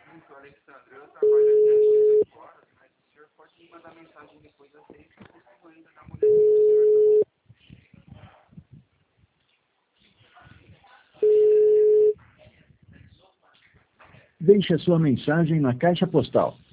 Isso, Alexandre, eu trabalho até às 18 horas, mas o senhor pode me mandar mensagem depois das 6 que eu consigo ainda dar uma olhadinha pro senhor. Deixe a sua mensagem na caixa postal